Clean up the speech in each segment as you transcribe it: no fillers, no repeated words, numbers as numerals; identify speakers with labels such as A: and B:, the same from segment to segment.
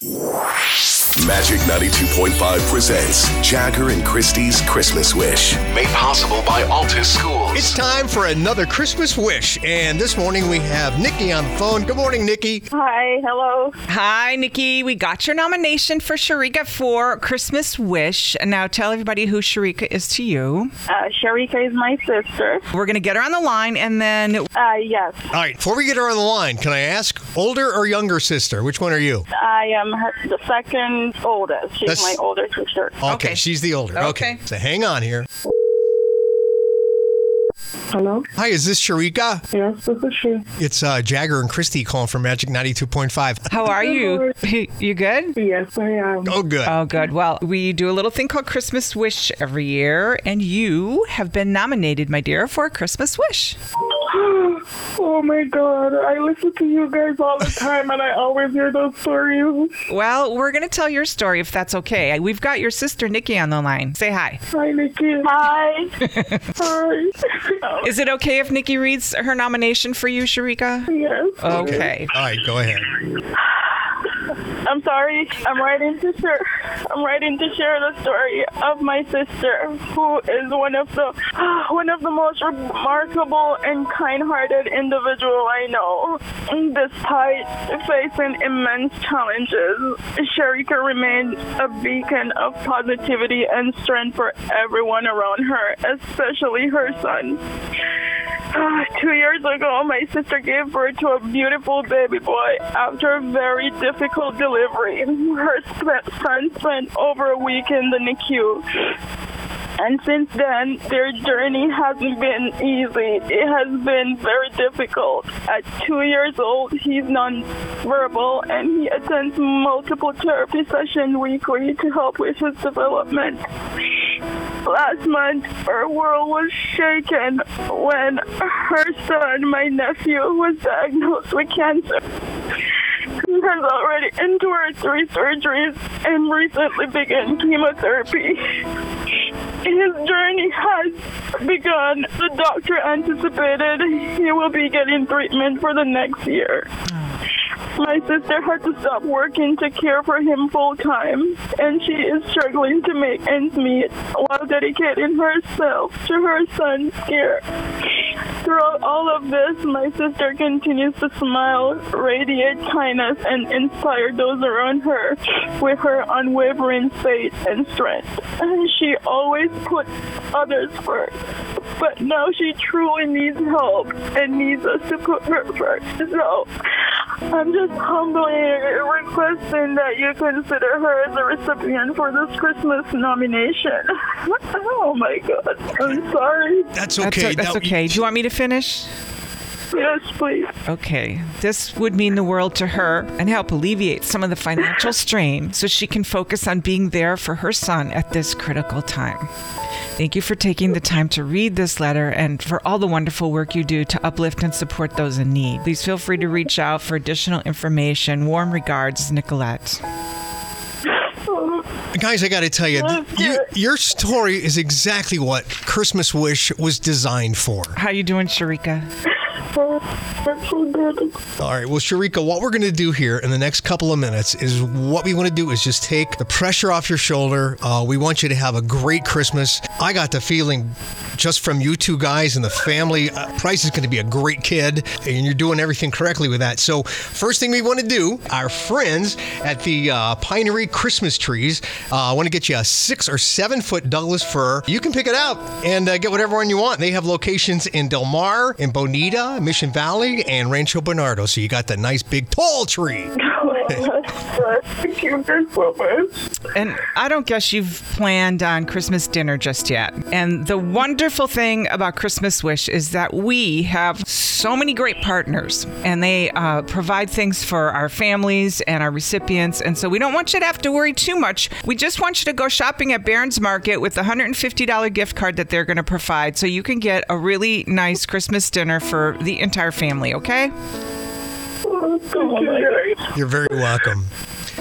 A: Magic 92.5 presents Jagger and Christie's Christmas Wish. Made possible by Altus Schools.
B: It's time for another Christmas wish. And this morning we have Nikki on the phone. Good morning, Nikki.
C: Hi, hello.
D: Hi, Nikki. We got your nomination for Sharika for Christmas Wish. And now tell everybody who Sharika is to you.
C: Sharika is my sister.
D: We're going to get her on the line and then...
C: Yes.
B: All right, before we get her on the line, can I ask, older or younger sister? Which one are you?
C: I am the second oldest. She's my older sister.
B: Okay, she's the older. Okay. So hang on here.
E: Hello?
B: Hi, is this Sharika?
E: Yes, this is she.
B: It's Jagger and Christie calling from Magic 92.5.
D: How are you? You good?
E: Yes, I am.
B: Oh, good.
D: Oh, good. Well, we do a little thing called Christmas Wish every year, and you have been nominated, my dear, for a Christmas Wish.
E: Oh my God. I listen to you guys all the time and I always hear those stories.
D: Well, we're going to tell your story if that's okay. We've got your sister, Nikki, on the line. Say hi.
E: Hi, Nikki.
C: Hi.
E: Hi.
D: Is it okay if Nikki reads her nomination for you, Sharika?
E: Yes.
D: Okay.
B: All right, go ahead.
C: I'm sorry. I'm writing to share the story of my sister, who is one of the most remarkable and kind-hearted individual I know. Despite facing immense challenges, Sharika remained a beacon of positivity and strength for everyone around her, especially her son. 2 years ago, my sister gave birth to a beautiful baby boy after a very difficult delivery. Her son spent over a week in the NICU. And since then, their journey hasn't been easy. It has been very difficult. At 2 years old, he's nonverbal and he attends multiple therapy sessions weekly to help with his development. Last month, her world was shaken when her son, my nephew, was diagnosed with cancer. He has already endured 3 surgeries and recently began chemotherapy. His journey has begun. The doctor anticipated he will be getting treatment for the next year. My sister had to stop working to care for him full-time, and she is struggling to make ends meet while dedicating herself to her son's care. Throughout all of this, my sister continues to smile, radiate kindness, and inspire those around her with her unwavering faith and strength. And she always puts others first, but now she truly needs help and needs us to put her first. So I'm just humbly requesting that you consider her as a recipient for this Christmas nomination. Oh my God, I'm sorry.
B: That's okay.
D: That's okay. Do you want me to finish?
C: Yes, please.
D: Okay. This would mean the world to her and help alleviate some of the financial strain so she can focus on being there for her son at this critical time. Thank you for taking the time to read this letter and for all the wonderful work you do to uplift and support those in need. Please feel free to reach out for additional information. Warm regards, Nicolette.
B: Guys, I got to tell you, your story is exactly what Christmas Wish was designed for.
D: How you doing, Sharika?
E: That's so good.
B: All right. Well, Sharika, what we're going to do here in the next couple of minutes is what we want to do is just take the pressure off your shoulder. We want you to have a great Christmas. I got the feeling just from you two guys and the family, Price is going to be a great kid, and you're doing everything correctly with that. So first thing we want to do, our friends at the Pinery Christmas Trees want to get you a 6 or 7 foot Douglas fir. You can pick it out and get whatever one you want. They have locations in Del Mar, in Bonita, Mission Valley, and Rancho Bernardo. So you got that nice big tall tree.
E: Thank you so much.
D: And I don't guess you've planned on Christmas dinner just yet. And the wonderful thing about Christmas Wish is that we have so many great partners, and they provide things for our families and our recipients. And so we don't want you to have to worry too much. We just want you to go shopping at Barron's Market with the $150 gift card that they're going to provide, so you can get a really nice Christmas dinner for the entire family, okay?
E: Thank you.
B: You're very welcome.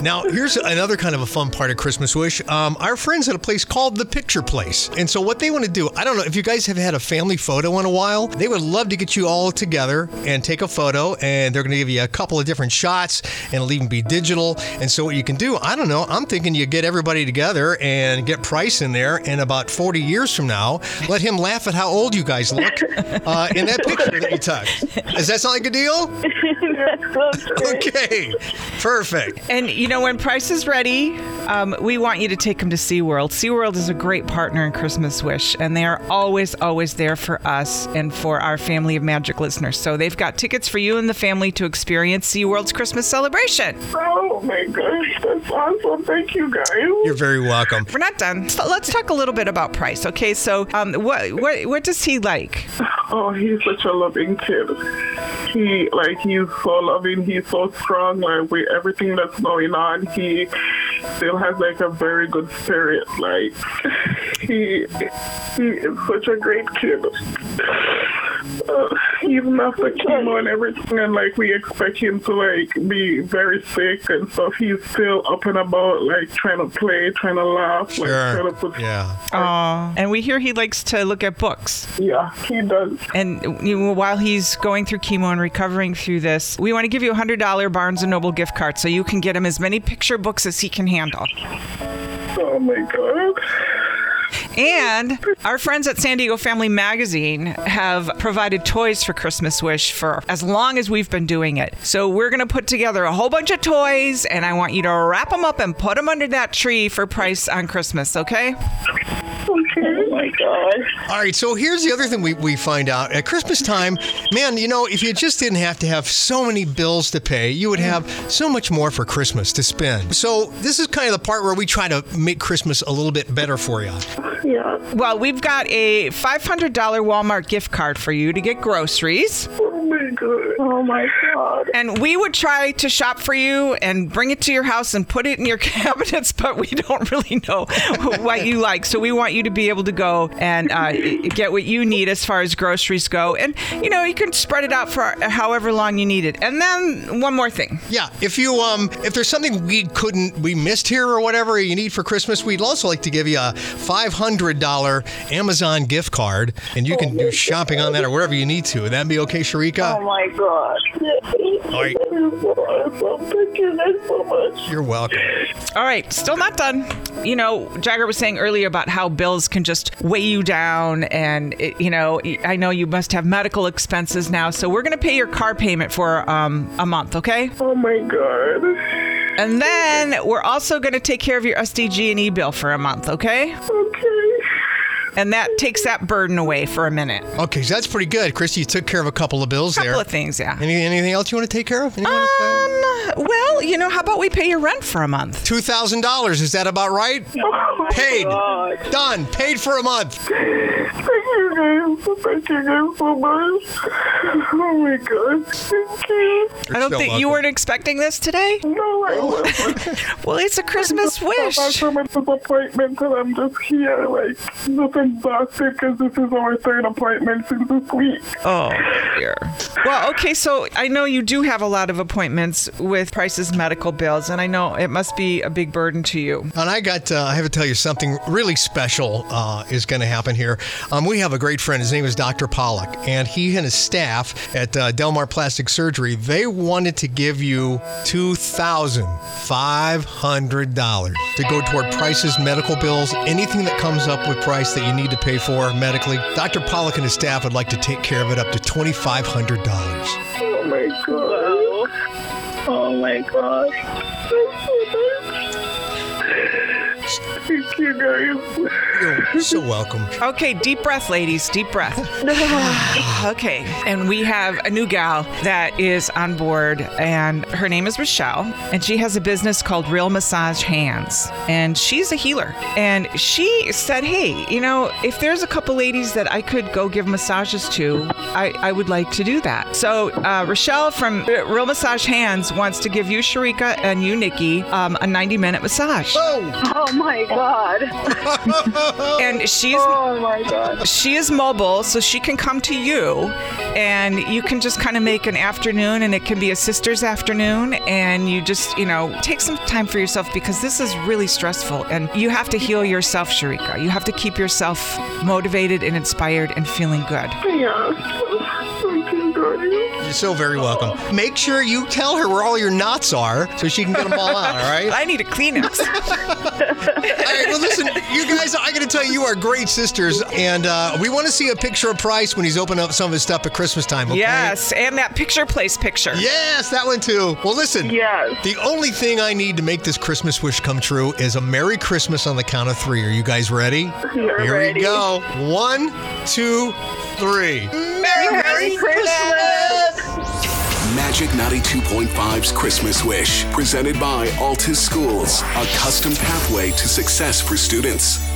B: Now, here's another kind of a fun part of Christmas Wish. Our friends at a place called The Picture Place. And so what they want to do, I don't know, if you guys have had a family photo in a while, they would love to get you all together and take a photo, and they're going to give you a couple of different shots, and it'll even be digital. And so what you can do, I don't know, I'm thinking you get everybody together and get Price in there, and about 40 years from now, let him laugh at how old you guys look in that picture that you took. Does that sound like a deal?
C: That's great.
B: Okay, perfect.
D: And, you know, when Price is ready, we want you to take him to SeaWorld. SeaWorld is a great partner in Christmas Wish, and they are always, always there for us and for our family of Magic listeners. So they've got tickets for you and the family to experience SeaWorld's Christmas celebration.
E: Oh my gosh, that's awesome. Thank you guys.
B: You're very welcome.
D: We're not done. So let's talk a little bit about Price, okay? So what does he like?
E: Oh, he's such a loving kid. He's so loving. He's so strong. Like, with everything that's going on, he still has like a very good spirit. Like, he is such a great kid. Even after chemo and everything, and like we expect him to like be very sick and stuff, he's still up and about, like trying to play, trying to laugh, like trying to put.
B: Yeah.
D: Aw. And we hear he likes to look at books.
E: Yeah, he does.
D: And while he's going through chemo and recovering through this, we want to give you a $100 Barnes & Noble gift card so you can get him as many picture books as he can handle.
E: Oh my God.
D: And our friends at San Diego Family Magazine have provided toys for Christmas Wish for as long as we've been doing it. So we're going to put together a whole bunch of toys, and I want you to wrap them up and put them under that tree for Price on Christmas, okay?
C: Oh my God.
B: All right, so here's the other thing we find out. At Christmas time, man, you know, if you just didn't have to have so many bills to pay, you would have so much more for Christmas to spend. So this is kind of the part where we try to make Christmas a little bit better for you.
E: Yeah.
D: Well, we've got a $500 Walmart gift card for you to get groceries.
E: Oh my God. Oh my God.
D: And we would try to shop for you and bring it to your house and put it in your cabinets, but we don't really know what you like. So we want you to be able to go and get what you need as far as groceries go. And, you know, you can spread it out for however long you need it. And then one more thing.
B: Yeah, if there's something we missed here or whatever you need for Christmas, we'd also like to give you a $500 Amazon gift card, and you can do shopping on that or whatever you need to. Would that be okay, Sharika?
C: Oh my God.
B: All right.
E: Thank you guys so much.
B: You're welcome.
D: All right, still not done. You know, Jagger was saying earlier about how bills can just weigh you down, and I know you must have medical expenses now, so we're going to pay your car payment for a month, okay?
E: Oh my God.
D: And then we're also going to take care of your SDG&E bill for a month, okay?
E: Okay.
D: And that takes that burden away for a minute.
B: Okay, so that's pretty good. Christy, you took care of a couple of bills there.
D: Couple of things, yeah.
B: Anything else you want to take care of?
D: Well, how about we pay your rent for a month?
B: $2,000. Is that about right?
E: Oh
B: Paid.
C: God.
B: Done. Paid for a month.
E: Thank you guys. Thank you guys so much. Oh my God. Thank you.
D: I don't
B: so
D: think you
B: welcome.
D: weren't expecting this today?
E: No, I wasn't.
D: Well, it's a Christmas
E: I'm
D: wish.
E: from an appointment and I'm just here, like, just exhausted because this is our third appointment since this week.
D: Oh, dear. Well, okay, so I know you do have a lot of appointments with Price's medical bills, and I know it must be a big burden to you.
B: And I have to tell you something really special is going to happen here. We have a great friend. His name is Dr. Pollock, and he and his staff at Delmar Plastic Surgery, they wanted to give you $2,500 to go toward Price's medical bills. Anything that comes up with Price that you need to pay for medically, Dr. Pollock and his staff would like to take care of it up to $2,500.
E: Oh my God. Oh my God. Thank you guys.
B: You're so welcome.
D: Okay, deep breath, ladies. Deep breath. Okay, and we have a new gal that is on board, and her name is Rochelle, and she has a business called Real Massage Hands, and she's a healer. And she said, hey, if there's a couple ladies that I could go give massages to, I would like to do that. So Rochelle from Real Massage Hands wants to give you, Sharika, and you, Nikki, a 90-minute massage.
B: Oh,
C: Oh my God.
D: And
C: Oh my God.
D: she is mobile, so she can come to you, and you can just kind of make an afternoon, and it can be a sister's afternoon, and you just, take some time for yourself, because this is really stressful, and you have to heal yourself, Sharika. You have to keep yourself motivated and inspired and feeling good.
E: Yeah.
B: You're so very welcome. Make sure you tell her where all your knots are so she can get them all out, all right?
D: I need a Kleenex.
B: All right, well, listen, you guys, I got to tell you, you are great sisters, and we want to see a picture of Price when he's opening up some of his stuff at Christmas time, okay?
D: Yes, and that picture place picture.
B: Yes, that one too. Well, listen,
C: Yes.
B: the only thing I need to make this Christmas wish come true is a Merry Christmas on the count of 3. Are you guys ready?
C: We're
B: Here
C: ready.
B: we go. 1, 2, 3.
C: Merry Christmas!
A: Magic 92.5's Christmas Wish, presented by Altus Schools, a custom pathway to success for students.